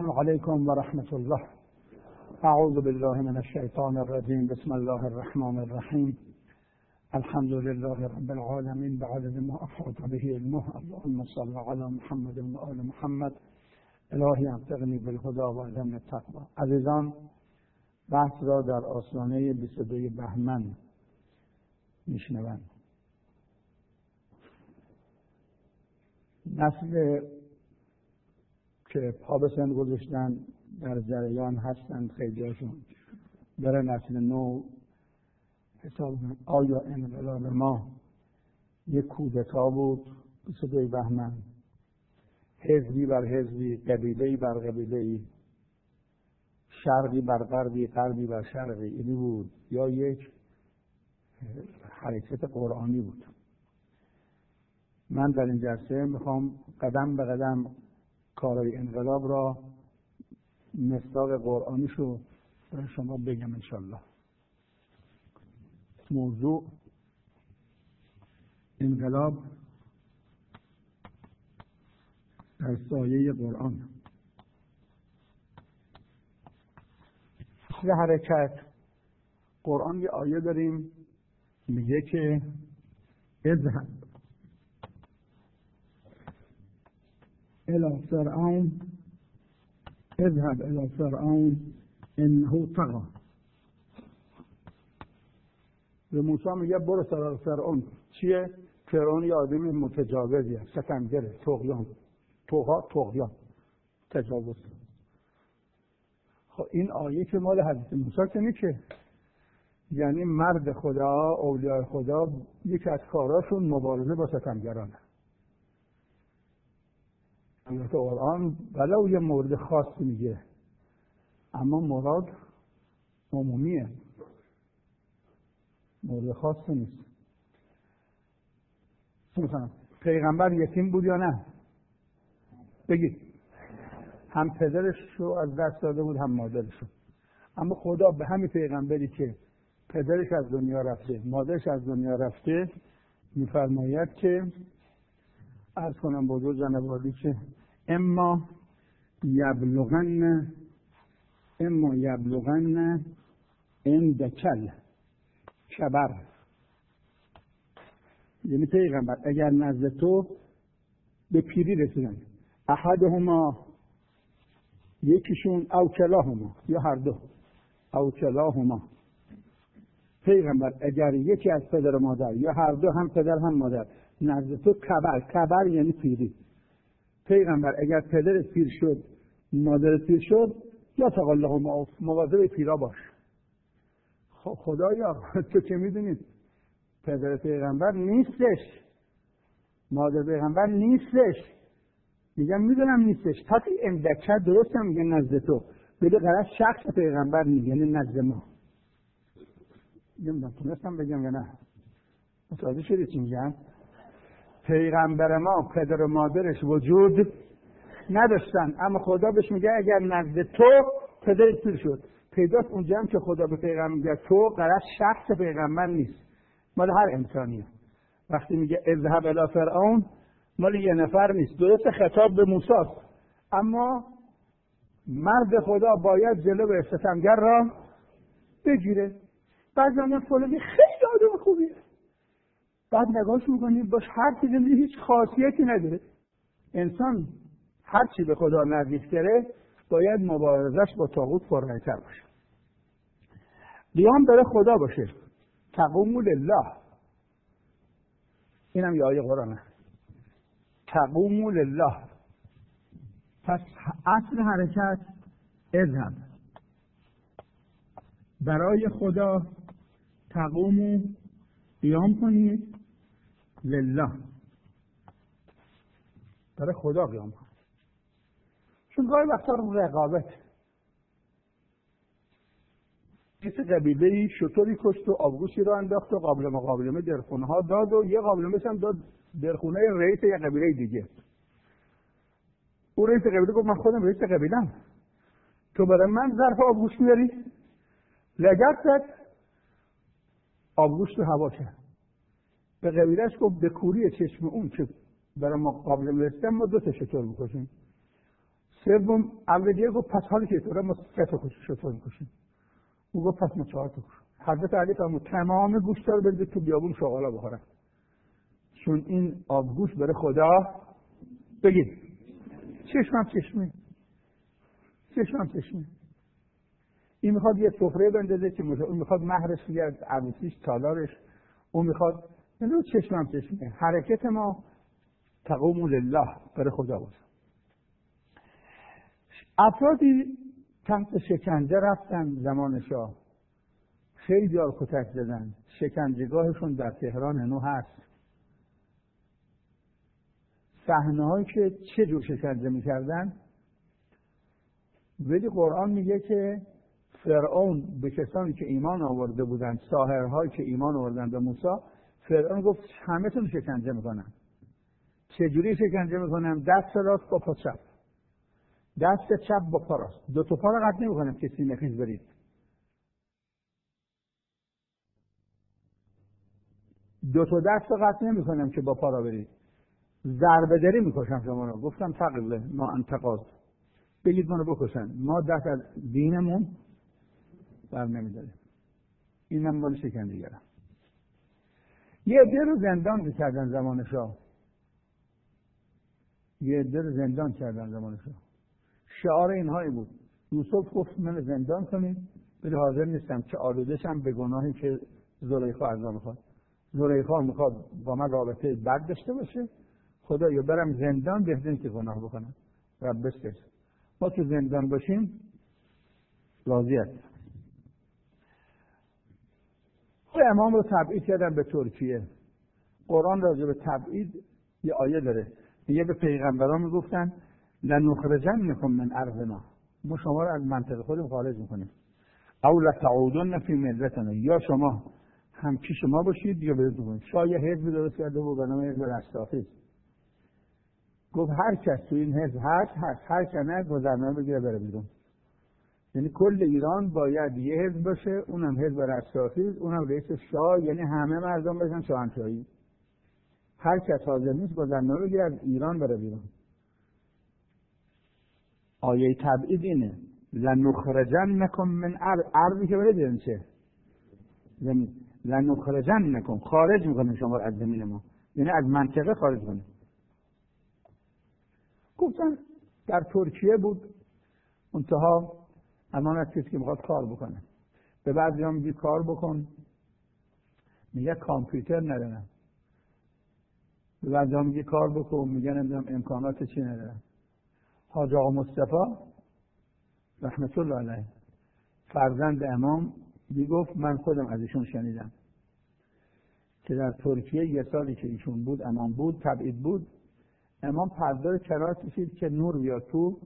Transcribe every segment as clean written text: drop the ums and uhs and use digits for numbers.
السلام عليكم ورحمة الله. أعوذ بالله من الشيطان الرجيم. بسم الله الرحمن الرحيم. الحمد لله رب العالمين بعدد ما أحاط به علمه. اللهم صل على محمد وآل محمد. الهی انطقنی بالهدى و علم التقوى. عزیزان، بحث را در آستانه 22 بهمن میشنوند. نسل که پا به سن گذاشتن در جریان هستند، خیلیاشون برای نسل نو حساب کنند. آیا انقلاب ما یک کودتا بود 22 بهمن، حزبی بر حزبی، قبیله‌ای بر قبیله‌ای، شرقی بر غربی، غربی بر شرقی، اینی بود، یا یک حرکت قرآنی بود؟ من در این جلسه میخوام قدم به قدم کارهای انقلاب را مصداق قرآنیشو برای شما بگم انشالله. موضوع انقلاب در سایه قرآن. اصل حرکت قرآن یه آیه داریم میگه که اذهب الی فرعون انه طغی. به موسی میگه برو سراغ فرعون. چیه؟ فرعون یه آدمی متجاوزیه، ستمگره، طغیان، تجاوز. خب این آیه که مال حضرت موسی که نیست، یعنی مرد خدا، اولیاء خدا، یکی از کاراشون مبارزه با ستمگرانه. البته قرآن ولو یه مورد خاص میگه، اما مراد عمومیه، مورد خاص نیست. مثلا پیغمبر یتیم بود یا نه؟ بگید. هم پدرش رو از دست داده بود هم مادرش رو. اما خدا به همین پیغمبری که پدرش از دنیا رفته، مادرش از دنیا رفته، میفرماید که عرض کنم بزرگ جناب عالی که اما یبلغن عندکل کبر، یعنی پیغمبر اگر نزد تو به پیری رسیدن، احدهما، یکیشون، او کلاهما، یا هر دو، او کلاهما، پیغمبر اگر یکی از پدر و مادر یا هر دو، هم پدر هم مادر، نزد تو کبر یعنی پیری، پیغمبر اگر پدرت پیر شد، مادرت پیر شد، یا تقلهما، مواظب پیرا باش. خب خدایا تو که میدونید پدر پیغمبر نیستش، مادر پیغمبر نیستش، میگم میدونم نیستش، پس این اندکه درست هم میگه نزد تو، بده قرار شخص پیغمبر نیست، یعنی نزد ما. نمیدونم تونستم بگم یا نه؟ متوجه شدید چی میگم؟ پیغمبر ما پدر و مادرش وجود نداشتن، اما خدا بهش میگه اگر نزد تو پدرت پیر شد، پیداست اونجا هم که خدا به پیغمبر میگه تو، قرار شخص پیغمبر نیست، مال هر انسانیه. وقتی میگه اذهب الی فرعون، مال یه نفر نیست. درست خطاب به موسی است، اما مرد خدا باید جلو ستمگر را بگیره. بعد زمان فلانی خیلی آدم خوبیه، بعد نگاهش میکنید باش هر چیزی هیچ خاصیتی نداره. انسان هر چی به خدا نزدیک‌تره باید مبارزش با طاغوت پررنگ‌تر باشه، قیام برای خدا باشه، تقوموا لله. اینم یه آیه قرآنه، تقوموا لله. پس اصل حرکت اذهب، برای خدا تقوموا، قیام کنید، لله، برای خدا قیام کنید. چون گاهی وقتا رقابت، کسی قبیله‌ای شطوری کشت و آبگوشی رو انداخت و قابل مقابله درخونه ها داد و یه قابلمه هم داد درخونه رئیس یه قبیله دیگه. اون رئیس قبیله گفت من خودم رئیس قبیله‌ام، تو برای من ظرف آبگوش میاری؟ لگد زد، آبگوش تو هوا کرد. به قبیله‌اش گفت به کوری چشم اون که برای ما قابل رسیدن ما 2 تا شطور بکشیم. سوم اولیه گفت پس حالی که طوره ما 3 تا شتر میکشیم. او گفت پس ما 4 تا کشیم. حضرت علی فرمود تمام گوشتا رو بریزید تو بیابون شغالا بخورن، چون این آبگوش برای خدا بگید چشمم چشمی. این میخواد یه سفره بندازه که اون میخواد مهرش بیاد، عروسیش، تالارش، اون میخواد چشمم چشمی. حرکت ما تقوم لله، برای خدا باشه. افرادی تحت شکنجه رفتن زمان شاه، خیلی ها کتک زدن. شکنجهگاهشون در تهران هنوز هست. صحنه‌هایی که چه جور شکنجه می‌کردن، ولی قرآن میگه که فرعون به کسانی که ایمان آورده بودند، ساحرهایی که ایمان آوردن به موسی، فرعون گفت همه تون شکنجه میکنم. چجوری شکنجه میکنم؟ دست راست با پا چپ، دست چپ با پا راست، 2 تا پا رو قطع نمیکنم که سینه خیز برید. 2 تا دست رو قطع نمیکنم که با پا را برید. ضربه دری میکشم شما رو. گفتم تقبله ما انتقاض، بگید ما رو بکشن، ما دست از دینمون بر نمیداریم. اینم مال شکنجهگرم. یه عده رو زندان کردن زمان شاه. شعار اینهایی بود. یوسف گفت من زندان کنید، ولی حاضر نیستم که آلودشم به گناهی که زلیخا از من میخواد. زلیخا میخواد با من رابطه بد داشته باشه، خدایا برم زندان بهترین که گناه بکنم. رب بسکش ما تو زندان باشیم راضی هستم. امام رو تبعید کردن به ترکیه. قرآن راجع به تبعید یه آیه داره، میگه به پیغمبران میگفتن لنخرجنکم من ارضنا، ما شما رو از منطقه خودمون خارج میکنیم، او لتعودن فی ملتنا، یا شما هم پیش ما باشید یا برید بکنید. شاه یه حزب درست کرده بود به نام حزب رستاخیز. گفت هر کس تو این حزب هست، هر کس نه گذرنامه بگیره بره بیرون. یعنی کل ایران باید یه حزب باشه، اونم حزب رستاخیز، اونم رئیس شاه، یعنی همه مردم بشن شاهنشاهی. هر کس حاضر نیست گذرنامه بگیره از ایران بره بیرون. آیه تبعید اینه لنخرجنکم من ارضی که برید بیرون چه؟ زمین. لنخرجنکم، خارج میکنه شما از زمین ما، یعنی از منطقه خارج کنه. گفتن در ترکیه بود، منتها امانت کسی که میخواد کار بکنه. به بعضی ها میگه کار بکن، میگه کامپیوتر ندارم. به بعضی ها میگه کار بکن، میگه نمیدونم امکانات چی ندارم. حاج آقا مصطفی رحمت الله علیه فرزند امام میگفت، من خودم از ایشون شنیدم که در ترکیه یه سالی که ایشون بود، امام بود، تبعید بود، امام پرده کنار کشید که نور بیاد تو.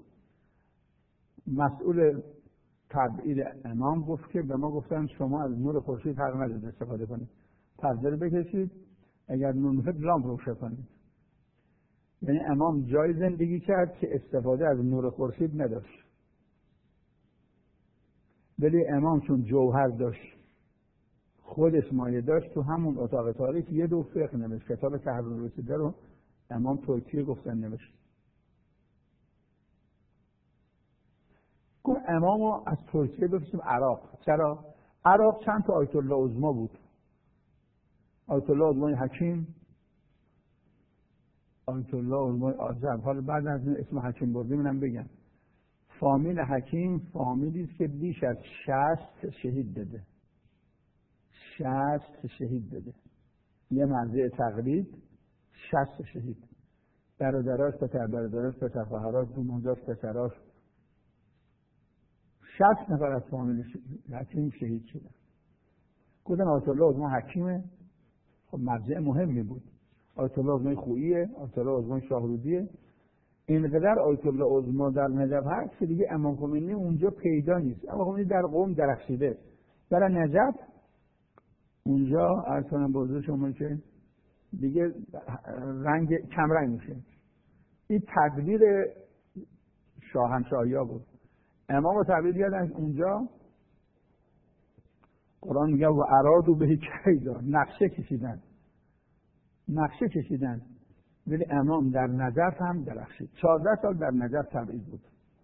مسئول تبعید امام گفت که به ما گفتن شما از نور خورشید حق ندارید استفاده کنید، پرده رو بکشید، اگر نور میاد لامپ روشن کنید. یعنی امام جای زندگی کرد که استفاده از نور خورشید نداشت، ولی امام چون جوهر داشت، خودش مایه داشت، تو همون اتاق تاریک یه دو فقه نوشت. کتاب تحریر رسیده رو امام ترکیه گفتن نوشت. گفت امامو از ترکیه بفرستیم عراق. چرا؟ عراق چند تا آیت الله عظما بود. آیت الله عظمای حکیم، آیت الله عظمای آذر. حالا بعد از این اسم حکیم بردیم اینم بگم. فامیل حکیم فامیلی است که بیش از 60 شهید داده. 60 شهید داده. یه مرجع تقلید 60 شهید. برادراش، پسر خواهراش، دومونجاش، پسراش، 60 نفر از فامیل حکیم شهید شدن. گفتن آیت الله عظما حکیمه، خب مرجع مهمی بود. آیت الله عظمای خوییه، آیت الله عظمای شاهرودیه. اینقدر آیت الله عظما در نجف هست که دیگه امام خمینی اونجا پیدا نیست. امام خمینی در قم درخشیده، برای نجف اونجا ارسانم بازه شما که دیگه رنگ کم رنگ میشه. این تدبیر شاهنشاهی ها بود. امام رو تبعید کردن اونجا. قرآن میگه و ارادوا به کیدا، نقشه کشیدن، ولی امام در نجف هم درخشید. 14 سال در نجف تبعید بود.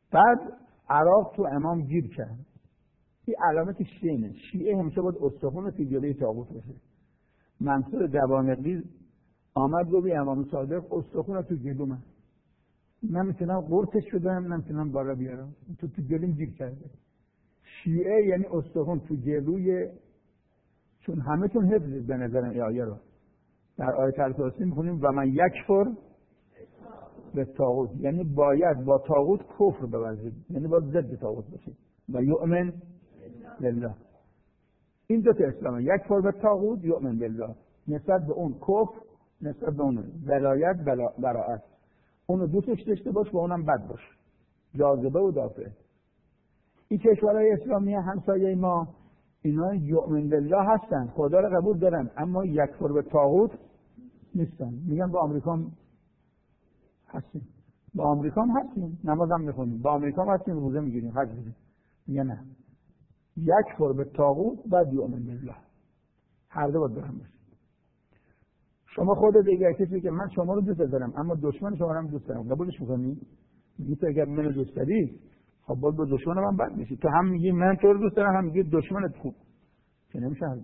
بعد عراق تو امام گیر کرد. این علامت شیعه. شیعه همیشه باید استخون تو جلوی طاغوت باشه. منصور دوانقی آمد گفت امام صادق استخون تو جلو من نمیتونم قرصش بدم، نمیتونم بالا بیارم، تو جلویم گیر کرده. شیعه یعنی استخون تو جلوی، چون همه تون حفظید به نظرم این آیه رو. در آیه الکرسی میخونیم و من یکفر به طاغوت، یعنی باید با طاغوت کفر بورزید، یعنی باید ضد طاغوت باشید و یؤمن بالله. این دو تا اسلامه، یکفر به طاغوت، یؤمن بالله. نسبت به اون کفر، نسبت به اون ولایت براءت. اونو دوستش داشته باش، با اونم بد باش. جاذبه و دافعه. این کشورهای اسلامی همسایه ما اینا یؤمن بالله هستن، خدا رو قبول دارن، اما یکفر به طاغوت نیستن. میگن با آمریکا هستیم، با آمریکا هستیم، نماز هم میخونیم، با آمریکا هستیم، روزه میگیریم، حج میگیریم. میگن نه، یکفر به طاغوت بعد یؤمن بالله، هر دو باید برهم باشه. شما خودت اگر کسی که من شما رو دوست دارم اما دشمن شما رو هم دوست دارم، قبولش میکنی؟ میگی تو اگر منو دوست داری خب باید با دشمن من بد میشی. تو هم میگی من تو رو دوست دارم، هم میگی دشمنت خوب، که نمیشه هر دو.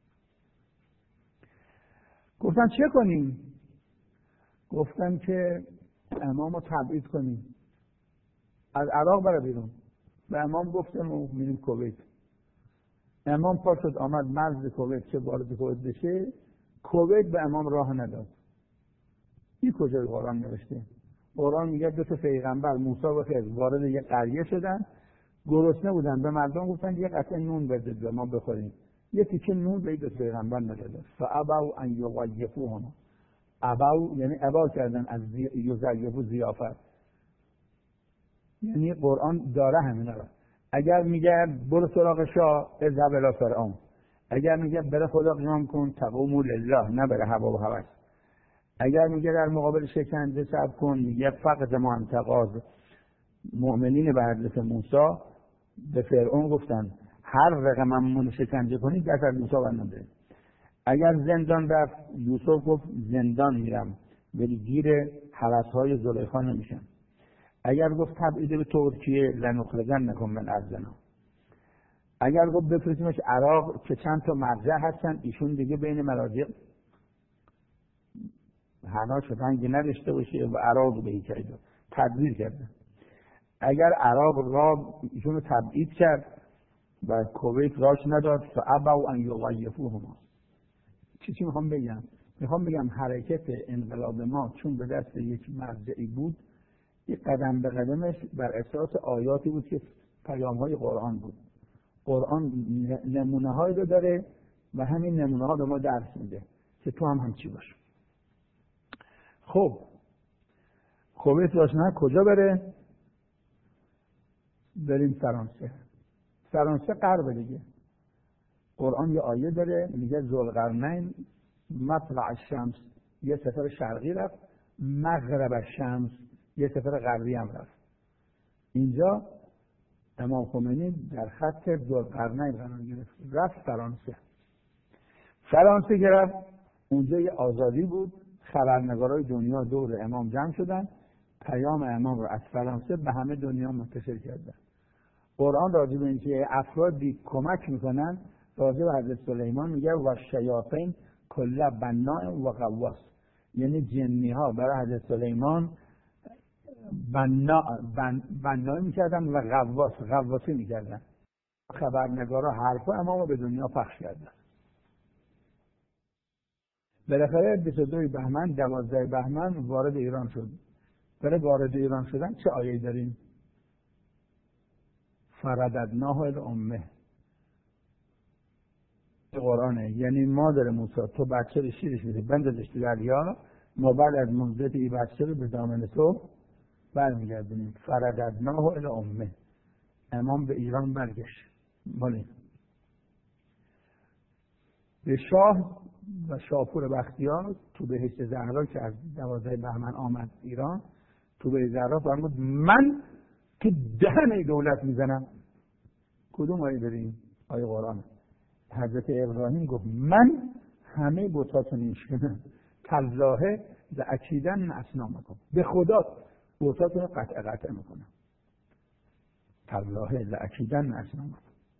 گفتن چه کنیم؟ گفتن که امام رو تبعید کنیم، از عراق بره بیرون. به امام گفتن و میریم کویت. امام پا شد آمد مرز کویت، چه وارد کویت بشه، کویت به امام راه نداد. این کجای قرآن نوشته؟ قرآن میگه دو تا پیغمبر موسی و خضر وارد یک قریه شدن، گرسنه بودن، به مردم گفتن یه قطعه نون بدید به ما بخوریم. یه تیکه نون به دو پیغمبر نداد. فابوا ان یضیفوهما، ابوا یعنی ابا کردن از یضیفو ضیافت. یعنی قرآن داره همینا رو. اگر میگه برو سراغ شاه اذهب الی فرعون، اگر میگه بره خدا قیام کن تقوموا لله، نه بره هوا و هوس. اگر میگه در مقابل شکنجه صبر کن، میگه فقط ما انتقاض مؤمنین به حضرت موسی به فرعون گفتن هر رقم ممنون شکنجه کنید دست از موسی برنده. اگر زندان رفت یوسف گفت زندان میرم ولی گیر هوس‌های زلیخا نمیشم. اگر گفت تبعید به ترکیه لنخرجنکم من ارضنا، اگر گفت بفرستیمش عراق که چند تا مرجع هستن ایشون دیگه بین مراجع هناش رنگی نداشته باشه و عراق به هیچ جا تدبیر کرده. اگر عراق را ایشون رو تبعید کرد و کویت راش نداد فابوا ان یضیفوهما. چی میخوام بگم؟ میخوام بگم حرکت انقلاب ما چون به دست یک مرجعی بود، یک قدم به قدمش بر اساس آیاتی بود که پیام‌های قرآن بود. قرآن نمونه‌هایی رو داره و همین نمونه‌ها به ما درس میده که تو هم همچی باش. خب کویت راش نه کجا بره؟ بریم فرانسه. فرانسه غرب دیگه. قرآن یه آیه داره میگه ذوالقرنین مطلع الشمس یه سفر شرقی رفت، مغرب الشمس یه سفر غربی هم رفت. اینجا امام خمینی در خط ذوالقرنین قرار گرفت، رفت فرانسه. فرانسه که رفت اونجا یه آزادی بود، خبرنگارای دنیا دور امام جمع شدن، پیام امام رو از فرانسه به همه دنیا منتشر کردن. قرآن راجع به اینکه افرادی کمک میکنن راجع به حضرت سلیمان میگه و شیاطین کل بناء و غواص، یعنی جنی ها برای حضرت سلیمان بنایی میکردن و غواصی میکردن. خبرنگارا حرفا امام رو به دنیا پخش کردن. بالاخره 22 بهمن 12 بهمن وارد ایران شد. برای وارد ایران شدن چه آیه‌ای داریم؟ فرددناه الی امه قرآنه، یعنی مادر موسی تو بچه رو شیرش میدی بندازش تو دریا، ما بعد از مدت این بچه رو به دامن تو برمیگردونیم. فرددناه الی امه، امام به ایران برگشت. بله به شاه و شاپور بختیار تو بهشت زهرا که از 12 بهمن آمد ایران، تو بهشت زهرا فرمود من تو دهن دولت میزنم. کدوم آیه داریم؟ آیه قرآن. حضرت ابراهیم گفت من همه بتاتون میشکنم، تالله لاکیدن اصنامکم، به خدا بتاتون رو قطع میکنم. تالله لاکیدن اسنامکم.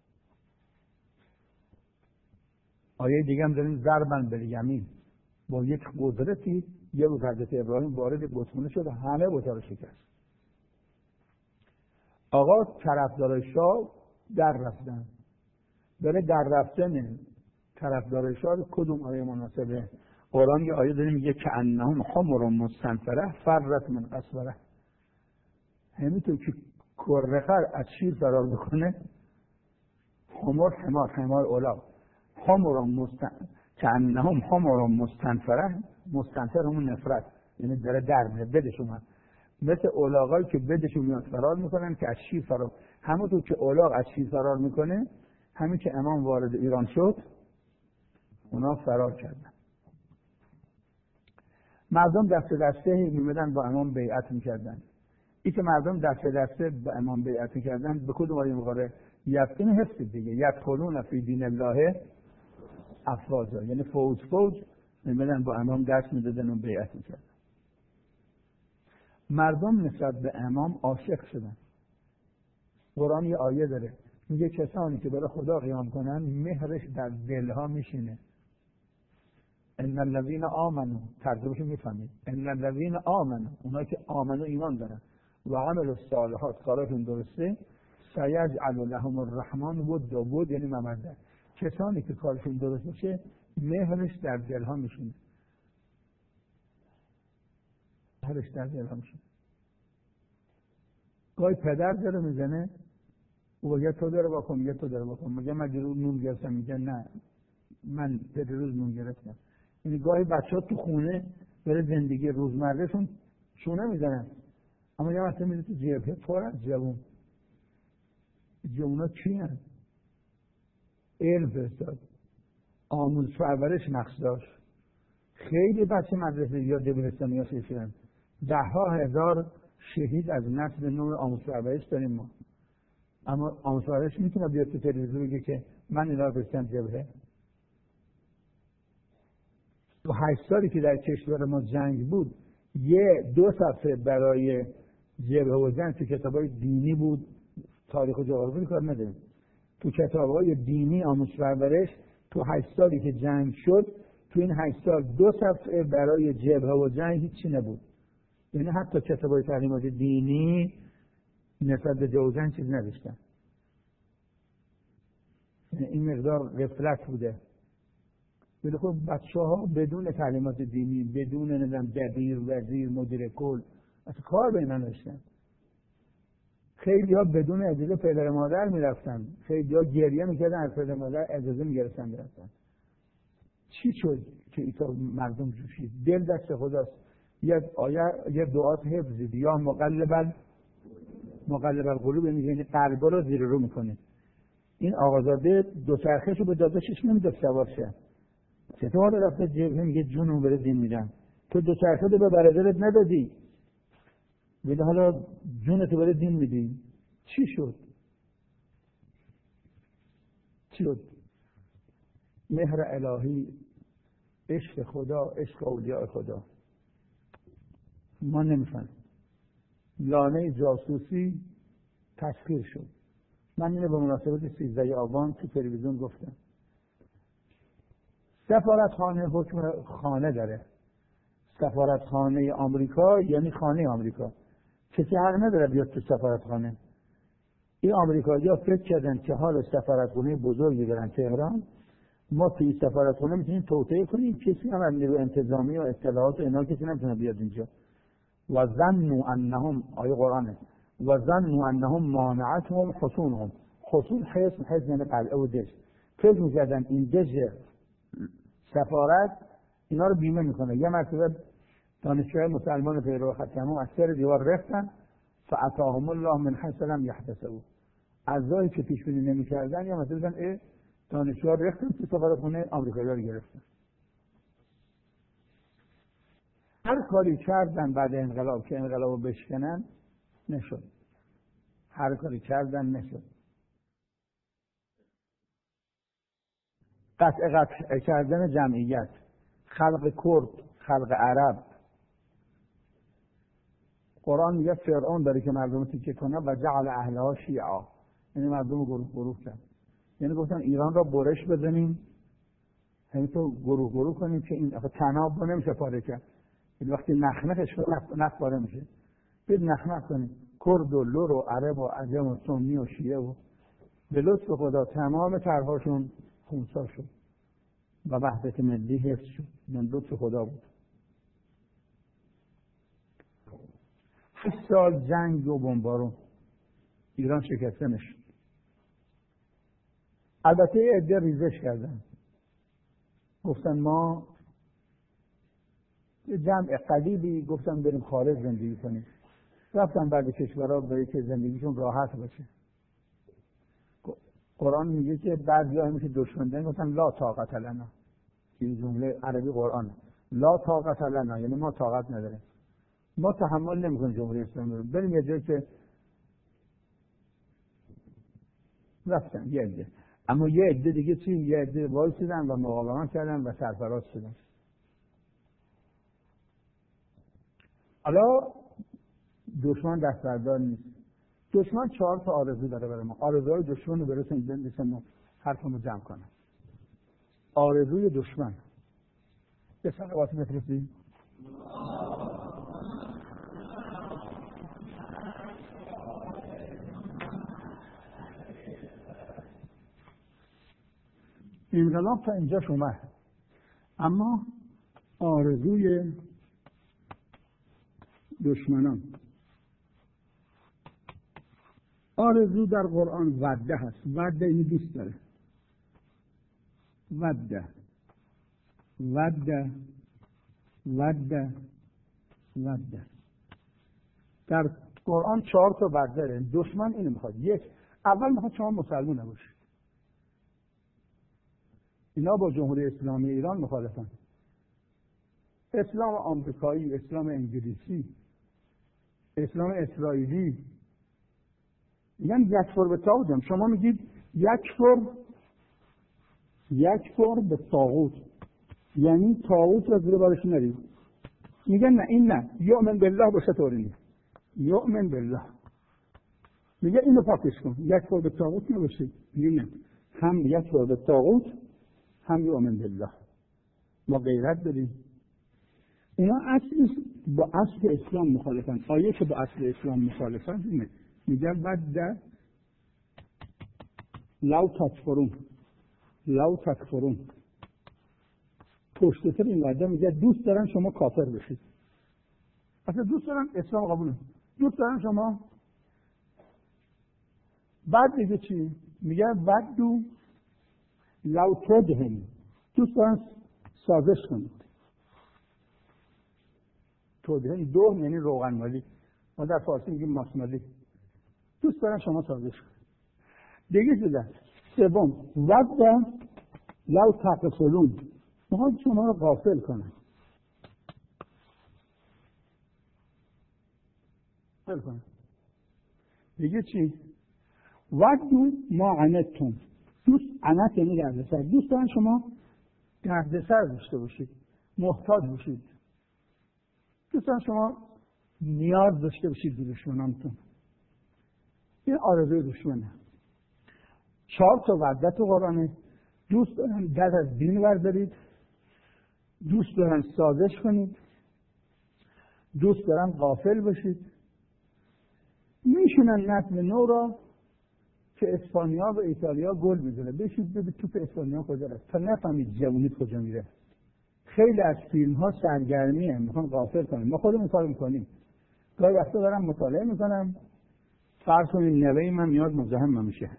آیه دیگه هم داریم ضربن بالیمین، با یک قدرتی یه روز حضرت ابراهیم وارد بتخونه شد و همه بت‌ها رو شکست. آقا طرفدارای شاه در رفتن. برای در رفتن طرفدارای شاه کدوم آیه مناسبه؟ قرآن یه آیه داریم میگه که انهم حمر مستنفره فرت من قسوره. همینطور که کرخر از شیر فرار بکنه، حمار اولاغ که انهم حمر مستنفره، مستنفر همون نفرت، یعنی داره در میره بدش اومد، مثل اولاغایی که بدشون میاد فرار میکنن که از شیر فرار. همونطور که اولاغ از شیر فرار میکنه، همین که امام وارد ایران شد اونا فرار کردن. مردم دست دسته میمدن با امام بیعت میکردن. این که مردم دست دسته با امام بیعت میکردن به کدوم آیه میخوره؟ یقین حفظ دیگه، یدخلون فی دین الله افواجا، یعنی فوج میمدن با امام دست میدادن و بیعت میکردن. مردم نسبت به امام عاشق شدن. قرآن یه آیه داره میگه کسانی که برای خدا قیام کنن مهرش در دلها میشینه. ان الذين آمنوا، ترجمهش میفهمید، ان الذين آمنوا، اونایی که آمنو ایمان دارن و عملوا الصالحات، کاراشون درسته، سیجعل لهم الرحمن ود، یعنی مودت. کسانی که کارشون درست باشه مهرش در دلها میشینه. مهرش در دلها میشینه. گاهی پدر داره میزنه، او بگه تو داره بکن، میگه تو داره بکن، میگه من دیروز نون گرفتم، میگه نه من دیروز نون گرفتم. یعنی گاهی بچه‌ها تو خونه برای زندگی روزمرهشون شونه میزنن، اما یه وقتی میره تو جبهه پر از جوونا چی هست؟ علم فرستاد، آموزش پرورش نقش داشت. خیلی بچه مدرسه یا دبیرستانی یا شدن، 10,000 شهید از نسل نوع آموزش پرورش داریم ما. اما آموزش پرورش میتونه بیاد تو تلویزیون بگه که من اینا رو فرستادم جبهه. تو 8 سالی که در کشور ما جنگ بود، 2 صفحه برای جبهه و جنگ تو کتابای دینی بود. تاریخ و جغرافی کار نداریم. تو کتابای دینی آموزش پرورش تو 8 سالی که جنگ شد، تو این 8 سال 2 صفحه برای جبهه و جنگ هیچی نبود. یعنی حتی کتابای تعلیمات دینی نسبت به جبهه و جنگ چیز نداشتن. یعنی این مقدار غفلت بوده. ولی خب بچه‌ها بدون تعلیمات دینی، بدون دبیر، وزیر، مدیر کل، اصلا کار به اینا نداشتن. خیلی ها بدون اجازه پدر مادر میرفتن، خیلی ها گریه میکردن از پدر مادر اجازه میگرفتن برفتن. چی شد که ایتا مردم جوشید؟ دل دست خداست. یه دعات حفظید، یا مقلب القلوب، یعنی قلبا رو زیر رو میکنه. این آقازاده دوچرخه‌شو به داداشش نمیداد سوار شه. چطور رفته جبهه میگه جونو بره دین میدم؟ تو دوچرخه رو به برادرت ندادی، ولی حالا جونتو بره دین میدی. چی شد؟ مهر الهی، عشق خدا، عشق اولیاء خدا ما نمیفهمیم. لانه جاسوسی تسخیر شد. من اینو به مناسبت 13 آبان تو تلویزیون گفتم. سفارتخانه حکم خانه داره. سفارتخانه آمریکا یعنی خانه آمریکا. کسی حق نداره بیاد تو سفارتخانه. این آمریکایی‌ها فکر کردن که حالا سفارتخانه بزرگی دارن تهران، ما توی سفارتخانه میتونیم توطئه کنیم، کسی هم از نیروی انتظامی و اطلاعات و اینا کسی نمیتونه بیاد اینجا. و ظنوا انهم، آیه قرآنه، و ظنوا انهم مانعتهم حصونهم. حصون حصن یعنی قلعه و دژ. فکر می‌کردن این دژ سفارت اینا رو بیمه میکنه. یه مرتبه دانشجوهای مسلمان پیرو ختمو از سر دیوار رفتن، فاتاهم الله من حیث لم یحتسبوا. از راهی که پیش بینی نمی‌کردن یا مثلا دانشجوها رفتن تو سفارتخانه آمریکایی‌ها رو گرفتن. هر کاری کردن بعد انقلاب که انقلابو بشکنن نشد. هر کاری کردن نشد. قطع کردن جمعیت، خلق کرد، خلق عرب. قرآن میگه فرعون داره که مردم تیکه کنه و جعل اهلها شیعا، یعنی مردم گروه کرد. یعنی گفتن ایران را برش بزنیم، همینطور گروه کنیم که این تناب رو نمیشه پاره کرد. یعنی وقتی نخنخش نخ پاره میشه، بید نخنخ کنیم کرد و لور و عرب و عجم و سنی و شیعه و به لطف خدا تمام طرحهاشون خونسا شد و وحدت ملی حفظ شد. من لطف خدا بود. 8 سال جنگ و بمبارون ایران شکسته نشد. البته یه عده ریزش کردن، گفتن ما یه جمع قلیلی گفتن بریم خارج زندگی کنیم، رفتن بعد کشورها برای که زندگیشون راحت باشه. قرآن میگه که بعضی ها میشه دشمن دارن، گفتن لا طاقت لنا. این جمله عربی قرآن، لا طاقت لنا یعنی ما طاقت نداریم، ما تحمل نمیکنیم جمهوری اسلامی بریم یه جایی که رفتن یه عده. اما یه عده دیگه چی؟ یه عده وایسیدن و مقاومت کردن و سرفراز شدن. حالا دشمن دست بردار نیست. دشمن 4 تا آرزو داره برای ما. آرزوهای دشمن رو برسن ما حرفمو جمع کنم. آرزوی دشمن به صلوات بفرستید. انقلاب تا اینجاش اومد، اما آرزوی دشمنان، آرزو در قرآن وده هست. وده اینی دوست داره. وده وده وده وده در قرآن 4 تا وده داره. دشمن اینو میخواد. یک، اول میخواد شما مسلمان نباشید. اینا با جمهوری اسلامی ایران مخالفن. اسلام آمریکایی، اسلام انگلیسی، اسلام اسرائیلی میگن یکفر به طاغوت. شما میگید یکفر به طاغوت، یعنی طاغوت رو زیر بارش نرید. میگن نه، این نه، یؤمن بالله باشه طوری نیست. یؤمن بالله میگه اینو پاکش کن، یکفر به طاغوت نباشه. میگه نه، هم یکفر به طاغوت هم یؤمن بالله. ما غیرت داریم. اینا با اصل اسلام مخالفن. آیه که با اصل اسلام مخالفن اینه، میگن ود لو تکفرون پشت سر این وعده میگه دوست دارن شما کافر بشید. اصلا دوست دارن اسلام قبول، دوست دارن شما. بعد میگه چی؟ میگه ودو لو تدهن، دوست دارن سازش کنید. تدهن دو یعنی روغن مالی، ما در فارسی میگیم ماسمالی. دوست دارن شما سازش کنید. دیگه دیدن سوم ود لو تغفلون، میخواد شما رو غافل کنن. دیگه چی؟ ودو ما عنتم، دوست عنت یعنی دردسر، دوست دارن شما دردسر داشته باشید، محتاج باشید، دوست دارن شما نیاز داشته باشید به دشمنانتون. این آرزوی دشمنه. 4 تا وعده تو قرآنه. دوست دارن دست از دین بردارید، دوست دارن سازش کنید، دوست دارن غافل باشید. میشونن نسل نو را که اسپانیا و ایتالیا گل میزنه، بشید ببین توپ اسپانیا کجا رفت تا نفهمید جوونیت کجا میره. خیلی از فیلم ها سرگرمیه، میخوان غافل کنیم. ما خودمون کار میکنیم. گاهی وقتا دارم مطالعه میکنم، فرض کنید نوه من میاد مزاحم میشه،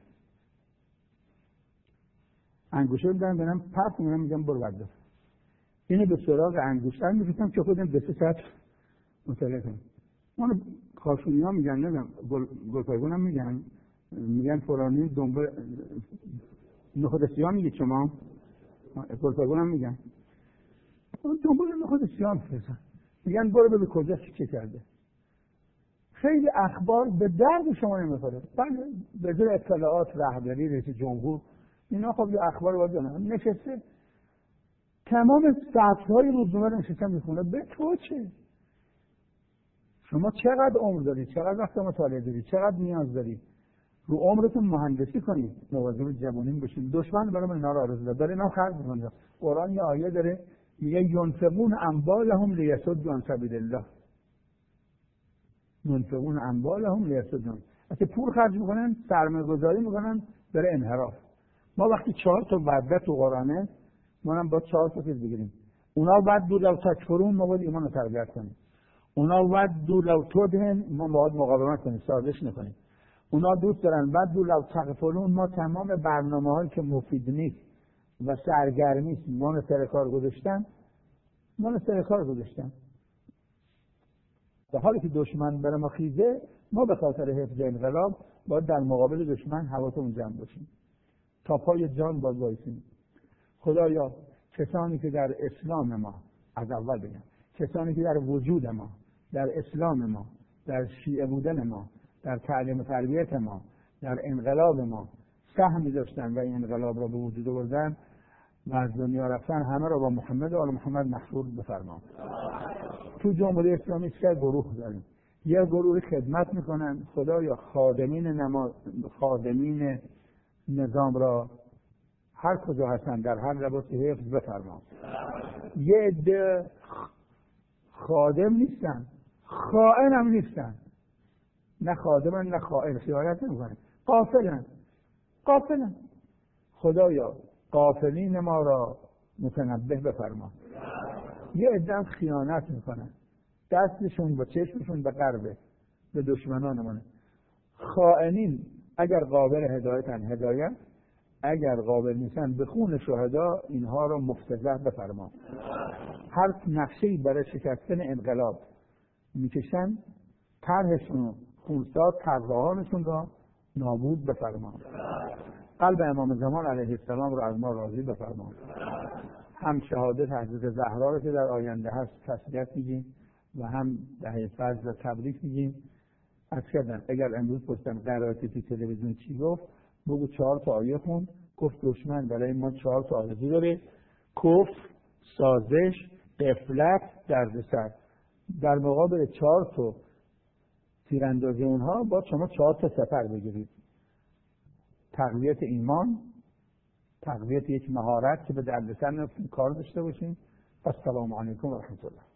انگوشه بدم برم پرت میکنم، میگم برو بردار. اینو به سراغ انگشتر میکشم که خودم به 3 ساعت مطالعه کنم. اون کاشونی ها میگن، نمیدونم گلپایگون هم میگن فلانی دنبال نخود سیاه میگید شما، گلپایگون هم میگن دنبال نخود سیاه میفرستن، میگن برو ببین کجا چه کرده. خیلی اخبار به درد شما نمیخوره. به جای اطلاعات رهبری رئیس جمهور اینا خب یه اخبار باید دارن نشسته تمام سطرهای روزنامه رو نشسته میخونه. به تو چه؟ شما چقدر عمر دارید، چقدر وقت مطالعه دارید، چقدر نیاز دارید، رو عمرتون مهندسی کنید، مواظب جوانین باشید. دشمن برای اینا رو آرزو داره اینا خرج می‌کنه. قرآن یه آیه داره میگه ينفقون اموالهم لیصدوا عن سبیل الله. ينفقون اموالهم لیصدوا. اگه پول خرج میکنن، سرمایه‌گذاری میکنن برای انحراف. ما وقتی 4 تا وعده تو قرآنه، ما هم با 4 تا چیز بگیریم. اونا بعد دو لو تکفرون، ما باید ایمان رو تربیت کنیم. اونا بعد دو لو تدهن، ما باید مقاومت کنیم، سازش نکنیم. اونا دوست دارن بعد دو لو تغفلون، ما تمام برنامه‌هایی که مفید نیست و سرگرمی است ما سر کار گذاشتن، در حالی که دشمن برای ما خیزه، ما به خاطر حفظ انقلاب باید در مقابل دشمن حواسمون جمع باشیم، تا پای جان باید وایسیم. خدایا کسانی که در اسلام ما، از اول بگم، کسانی که در وجود ما، در اسلام ما، در شیعه بودن ما، در تعلیم و تربیت ما، در انقلاب ما سهمی داشتن و این انقلاب را به وجود آوردن و از دنیا رفتن، همه را با محمد و آل محمد محشور بفرما. تو جمهوری اسلامی سه گروه داریم. یه گروه خدمت میکنن، خدایا خادمین نظام را هر کجا هستن در هر لباسی حفظ بفرما. یه عده خادم نیستن، خائن هم نیستن، نه خادمن نه خائن، خیانت نمیکنن، غافلن. خدایا غافلین ما را متنبه بفرما. یه عده هم خیانت میکنن، دستشون با چشمشون به غربه، به دشمنانمونه. خائنین اگر قابل هدایتن هدایت، اگر قابل نیستن به خون شهدا اینها را مفتضح بفرما. هر نقشه‌ای برای شکستن انقلاب میکشن، طرحشون خونسا طراحانشون را نابود بفرما. قلب امام زمان علیه السلام را از ما راضی بفرما. هم شهادت حضرت زهرا را که در آینده هست تسلیت میگیم و هم دهه فضل را تبریک میگیم. از کردن اگر امروز پرسیدن قرائتی تو تلویزیون چی گفت، بگو 4 تا آیه خون. گفت دشمن برای ما 4 تا آرزو داره: کفر، سازش، غفلت، دردسر. در مقابل 4 تا تیراندازی اونها با شما 4 تا سفر بگیرید: تقویت ایمان، تقویت یک مهارت که به دردسر نفتیم کار داشته باشیم. السلام علیکم و رحمت الله.